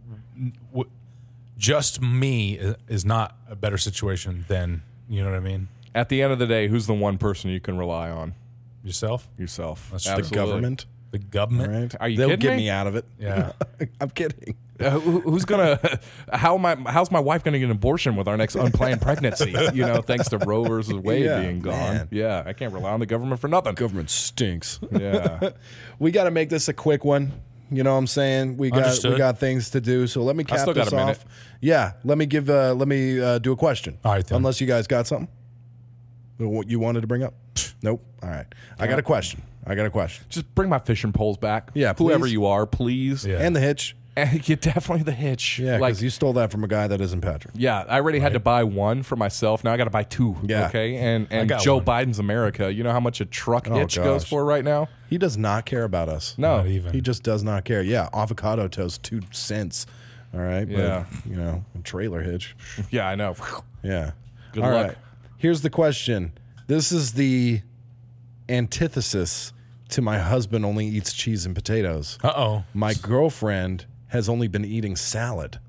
w- Just me is not a better situation than, you know what I mean? At the end of the day, who's the one person you can rely on? Yourself, Yourself. That's The Absolutely. government. the government. Right? Are you They'll kidding get me? me out of it. Yeah. I'm kidding. Uh, who, who's gonna? How am I? How's my wife gonna get an abortion with our next unplanned pregnancy? You know, thanks to Roe versus Wade Yeah, being gone. man. Yeah, I can't rely on the government for nothing. Government stinks. Yeah, We got to make this a quick one. You know what I'm saying? We got Understood. we got things to do. So let me cap still got this a minute. off. Yeah, let me give. Uh, let me uh, do a question. All right, then. Unless you guys got something. What you wanted to bring up? Nope. All right. I got a question. I got a question. just bring my fishing poles back. Yeah, whoever please. you are, please. Yeah. And the hitch. And you definitely the hitch. Yeah, like because you stole that from a guy that isn't Patrick. yeah, I already had to buy one for myself. Now I got to buy two. Yeah. Okay. And and got Joe one. Biden's America. You know how much a truck Oh, hitch goes gosh. for right now? He does not care about us. No. Not even. He just does not care. Yeah, avocado toast, two cents. All right. Yeah. But, you know, a trailer hitch. Yeah, I know. Yeah. Good All luck. right. Here's the question. This is the antithesis to my husband only eats cheese and potatoes. Uh oh. My girlfriend has only been eating salad.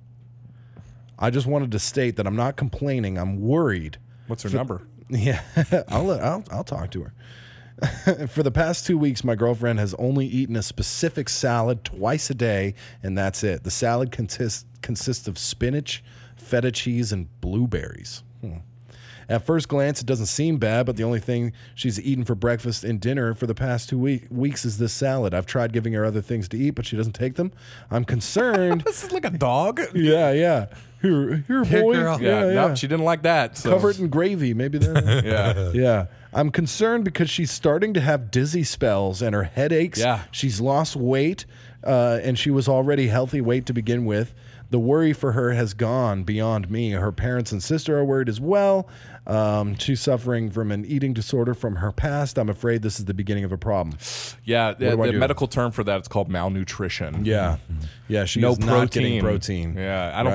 I just wanted to state that I'm not complaining. I'm worried. What's her number? Yeah, I'll, let- I'll I'll talk to her. For the past two weeks, my girlfriend has only eaten a specific salad twice a day, and that's it. The salad consists consists of spinach, feta cheese, and blueberries. Hmm. At first glance, it doesn't seem bad, but the only thing she's eaten for breakfast and dinner for the past two week, weeks is this salad. I've tried giving her other things to eat, but she doesn't take them. I'm concerned. This is like a dog. yeah, yeah. Here, here, Here, boy. girl. Yeah, yeah, no, yeah. she didn't like that. So. Cover it in gravy, maybe that. Yeah. Yeah. I'm concerned because she's starting to have dizzy spells and her headaches. Yeah. She's lost weight, uh, and she was already healthy weight to begin with. The worry for her has gone beyond me. Her parents and sister are worried as well. Um, she's suffering from an eating disorder from her past. I'm afraid this is the beginning of a problem. Yeah, the, do I the do? medical term for that is called malnutrition. Yeah. Yeah, she no is protein. not getting protein. Yeah, I don't right? think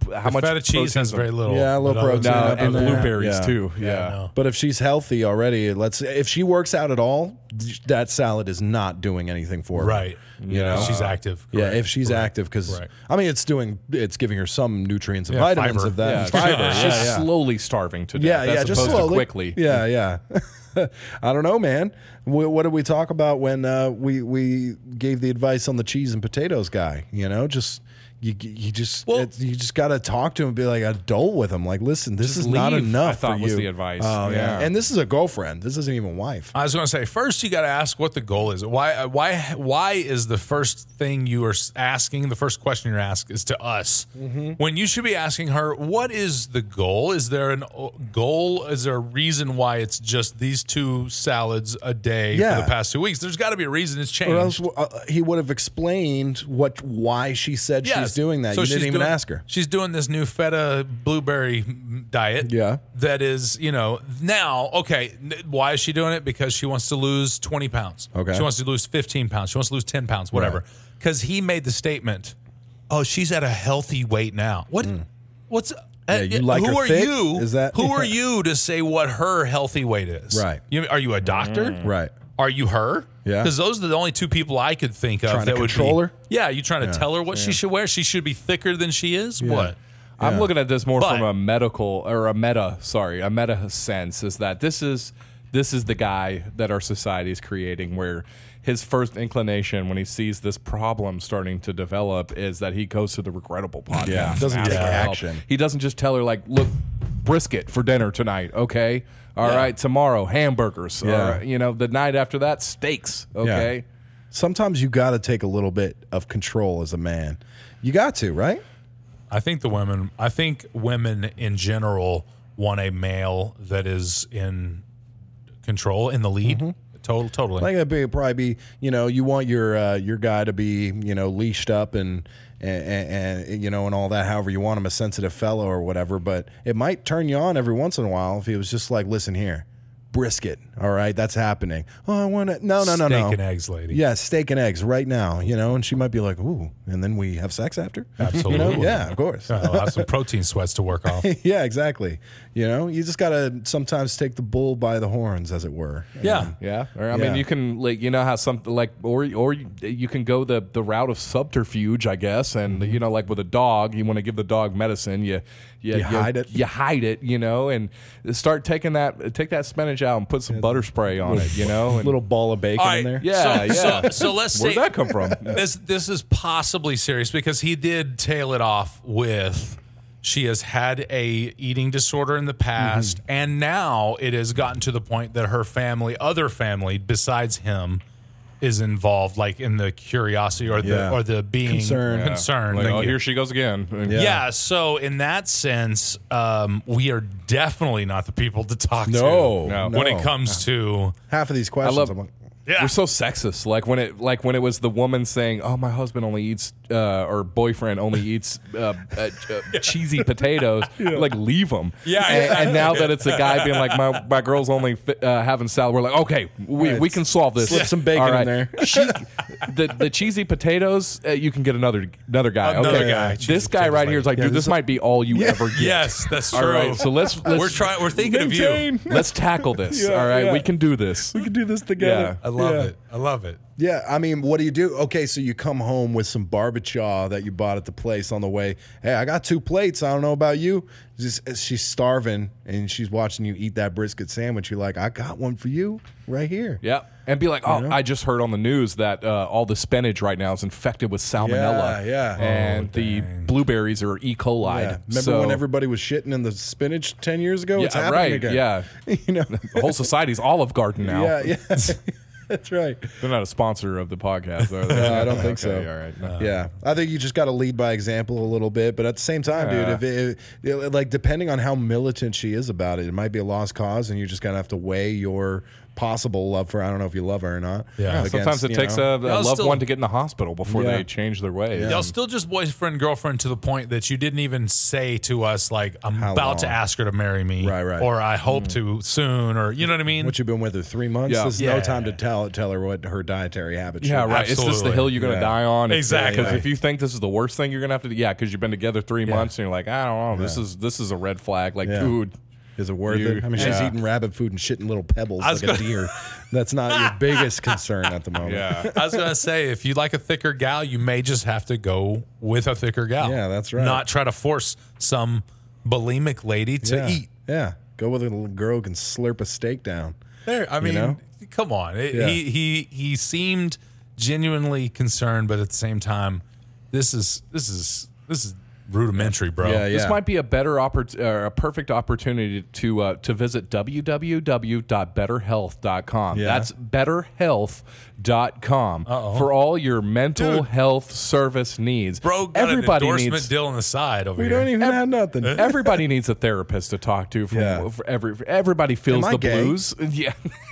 how The much feta cheese protein has very little. Yeah, a little but other protein than No, up that, and in there. blueberries Yeah. too. Yeah. Yeah, no. But if she's healthy already, let's if she works out at all, that salad is not doing anything for her. Right. You know? she's active. Yeah, Correct. if she's Correct. active, because Correct. I mean, it's doing, it's giving her some nutrients and Yeah, vitamins fiber. of that Yeah, and fiber. she's Yeah, yeah. slowly starving to death. Yeah, yeah, as just opposed slowly, to quickly. Yeah, yeah. I don't know, man. Wh- What did we talk about when uh, we we gave the advice on the cheese and potatoes guy? You know, just you you just Well- it's, you just got to talk to him and be like adult with him. Like, listen, this Just is not leave, enough I thought for was you. the advice. Oh yeah. Yeah. and this is a girlfriend. This isn't even wife. I was going to say, first you got to ask what the goal is. Why? Why? Why is the first thing you are asking? The first question you're asking is to us, Mm-hmm. when you should be asking her, "What is the goal? Is there an goal? Is there a reason why it's just these two salads a day Yeah. for the past two weeks? There's got to be a reason it's changed." Or else uh, he would have explained what why she said Yes. she's doing that. So you she's didn't even doing- ask her. She's doing this new feta blueberry diet. Yeah. That is, you know, now, okay, n- why is she doing it? Because she wants to lose twenty pounds. Okay. She wants to lose fifteen pounds. She wants to lose ten pounds, whatever. Right. Because he made the statement, oh, she's at a healthy weight now. What? What's. Yeah, you like who her are fit? you? Is that- who are you to say what her healthy weight is? Right. You, are you a doctor? Right. Are you her? Yeah. Because those are the only two people I could think of Trying to that would control be. her? Yeah. You trying to tell her what she should wear? She should be thicker than she is. What? I'm Yeah. looking at this more But- from a medical or a meta, sorry, a meta sense is that this is this is the guy that our society is creating where his first inclination when he sees this problem starting to develop is that he goes to the Regrettable podcast. Yeah, and doesn't asks get for help. action. He doesn't just tell her like, look, brisket for dinner tonight, okay? All Yeah. right, tomorrow hamburgers. Yeah. Or, you know, the night after that steaks, okay? Sometimes you got to take a little bit of control as a man. You got to, right? I think the women, I think women in general want a male that is in control, in the lead. Total, totally. Like it'd be, probably be, you know, you want your uh, your guy to be, you know, leashed up and, and and and you know and all that. However you want him, a sensitive fellow or whatever. But it might turn you on every once in a while if he was just like, listen here, brisket. All right, that's happening. Oh, I want to. No, no, no, Steak no. and eggs, lady. Yeah, steak and eggs right now. You know, and she might be like, ooh, and then we have sex after. Absolutely. You know? Yeah, of course. I'll have some protein sweats to work off. Yeah, exactly. You know, you just gotta sometimes take the bull by the horns, as it were. Yeah. Yeah, or I Yeah. mean, you can like you know how something like or or you, you can go the the route of subterfuge, I guess, and Mm-hmm. you know, like with a dog, you want to give the dog medicine, you you, You hide it. you hide it, you know, and start taking that take that spinach out and put some butter spray on it, you know, and Little ball of bacon All right. in there. yeah, so, yeah. So, so let's Where'd say that come from? this this is possibly serious because he did tail it off with she has had a eating disorder in the past, Mm-hmm. and now it has gotten to the point that her family, other family besides him, is involved, like in the curiosity or the Yeah. or the being Concern. Yeah. concerned. Like, Thank oh, you. here she goes again. Yeah. Yeah, so in that sense, um, we are definitely not the people to talk No, to No. when no. it comes to Half of these questions, love- I'm like, yeah. We're so sexist. Like when it, like when it was the woman saying, "Oh, my husband only eats, uh, or boyfriend only eats uh, uh, uh, cheesy potatoes." Like leave them. Yeah, And, yeah. and now that it's a guy being like, "My my girl's only fi- uh, having salad," we're like, "Okay, we, Right. we can solve this." Slip some bacon All in there. She, the the cheesy potatoes, uh, you can get another another guy. Another okay. guy. This Cheesy guy potatoes right here is like, Yeah, dude, this this is- might be all you ever get. yes, that's true. All right, so let's, let's we're trying. We're thinking of you. maintain. Let's tackle this. Yeah, all right, yeah. we can do this. we can do this together. I love Yeah. it. I love it. Yeah, I mean, what do you do? Okay, so you come home with some barbachaw that you bought at the place on the way. Hey, I got two plates. I don't know about you. Just, she's starving and she's watching you eat that brisket sandwich. You're like, I got one for you right here. Yeah, and be like, oh, know? I just heard on the news that uh, all the spinach right now is infected with salmonella. Yeah, yeah. And Oh, the dang. blueberries are E. coli. Yeah. Remember So- when everybody was shitting in the spinach ten years ago? it's Yeah, happening right, again. yeah. you know? The whole society's Olive Garden now. Yeah, yeah. That's right. They're not a sponsor of the podcast, are they? No, I don't think Okay, so. All right. Yeah, I think you just got to lead by example a little bit, but at the same time, Yeah. dude, if it, it, like depending on how militant she is about it, it might be a lost cause, and you're just gonna have to weigh your possible love for. I don't know if you love her or not. Yeah. Yeah, Against, sometimes it you takes know. a, a Y'all loved still- one to get in the hospital before Yeah. they change their ways. Y'all still just boyfriend, girlfriend to the point that you didn't even say to us, like, I'm How about to long? ask her to marry me. Right, right. Or I hope to soon, or you know what I mean? What you been with her three months? Yeah. There's Yeah. no time to tell tell her what her dietary habits. Yeah, should be. right. It's just the Absolutely. hill you're going to Yeah. die on. If- Exactly. Because if you think this is the worst thing you're going to have to do, yeah, because you've been together three months and you're like, I don't know, this is this is a red flag. Like, Yeah. dude, Is it worth You- it? I mean, she's Yeah. eating rabbit food and shitting little pebbles I was like a gonna- deer. That's not your biggest concern at the moment. yeah. I was going to say, if you like a thicker gal, you may just have to go with a thicker gal. Yeah, that's right. Not try to force some bulimic lady to yeah. eat. Yeah. Go with a little girl who can slurp a steak down. There, I mean, know? come on. It- Yeah. He he he seemed genuinely concerned, but at the same time, this is this is this is rudimentary, bro. Yeah, yeah. This might be a better oppor- uh, a perfect opportunity to uh, to visit w w w dot better health dot com. Yeah. That's better health dot com Uh-oh. for all your mental Dude. health service needs. Bro, got everybody an endorsement needs deal on the side over We here. don't even have nothing. everybody needs a therapist to talk to. From Yeah. for every everybody feels Am I the gay? blues. Yeah,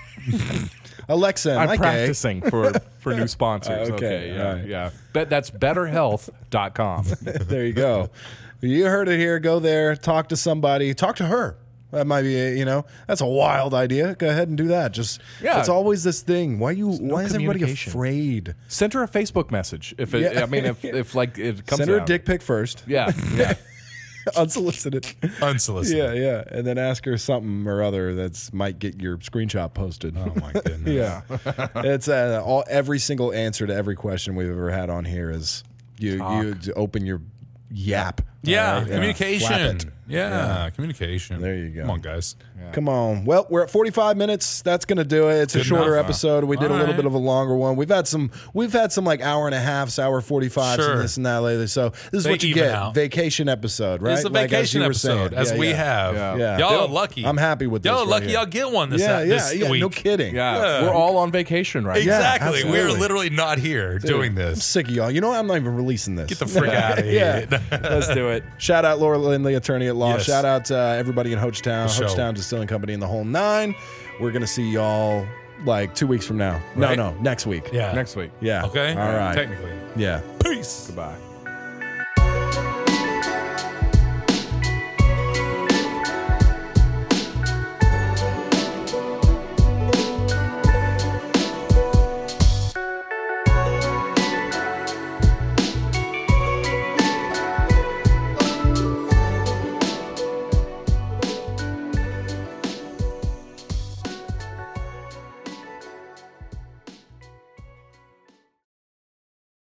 Alexa, am I'm I gay? practicing for for new sponsors. Uh, okay, okay, yeah, all right. yeah. But that's better health dot com. There you go. You heard it here. Go there. Talk to somebody. Talk to her. That might be, a, you know, that's a wild idea. Go ahead and do that. Just, Yeah. it's always this thing. Why you? no why is everybody communication. afraid? Send her a Facebook message if it, Yeah. I mean if if like it comes Send her a out. dick pic first, Yeah, yeah. unsolicited. Unsolicited. Yeah, yeah, and then ask her something or other that's might get your screenshot posted. Oh my goodness. Yeah, it's uh, all every single answer to every question we've ever had on here is you you open your yap. Yeah, all right? communication. Flap it. Yeah, communication. There you go. Come on, guys. Come on. Well, we're at forty-five minutes. That's going to do it. It's a Good shorter enough, huh? episode. We did All a little right. bit of a longer one. We've had some we've had some like hour and a half, hour forty-fives Sure. and this and that lately. So this is They what you even get. out. Vacation episode, right? It's a Like, as vacation you were episode, saying. as Yeah, we yeah. have. Yeah. Yeah. Y'all are They'll- lucky. I'm happy with this Y'all are right lucky here. y'all get one this, Yeah, uh, yeah, this yeah. week. No kidding. Yeah, Yeah. we're all on vacation right Yeah, Exactly. absolutely. We're literally not here doing I'm this. sick of y'all. You know what? I'm not even releasing this. Get the frick out of here. Yeah. Let's do it. Shout out Laura Lindley, attorney at law. Yes. Shout out to uh, everybody in Hochtown, For sure. Hochtown Distilling Company, and the whole nine. We're gonna see y'all like two weeks from now. Right. No, no, next week. Yeah. Next week. Yeah. Okay. All right. Technically. Yeah. Peace. Goodbye.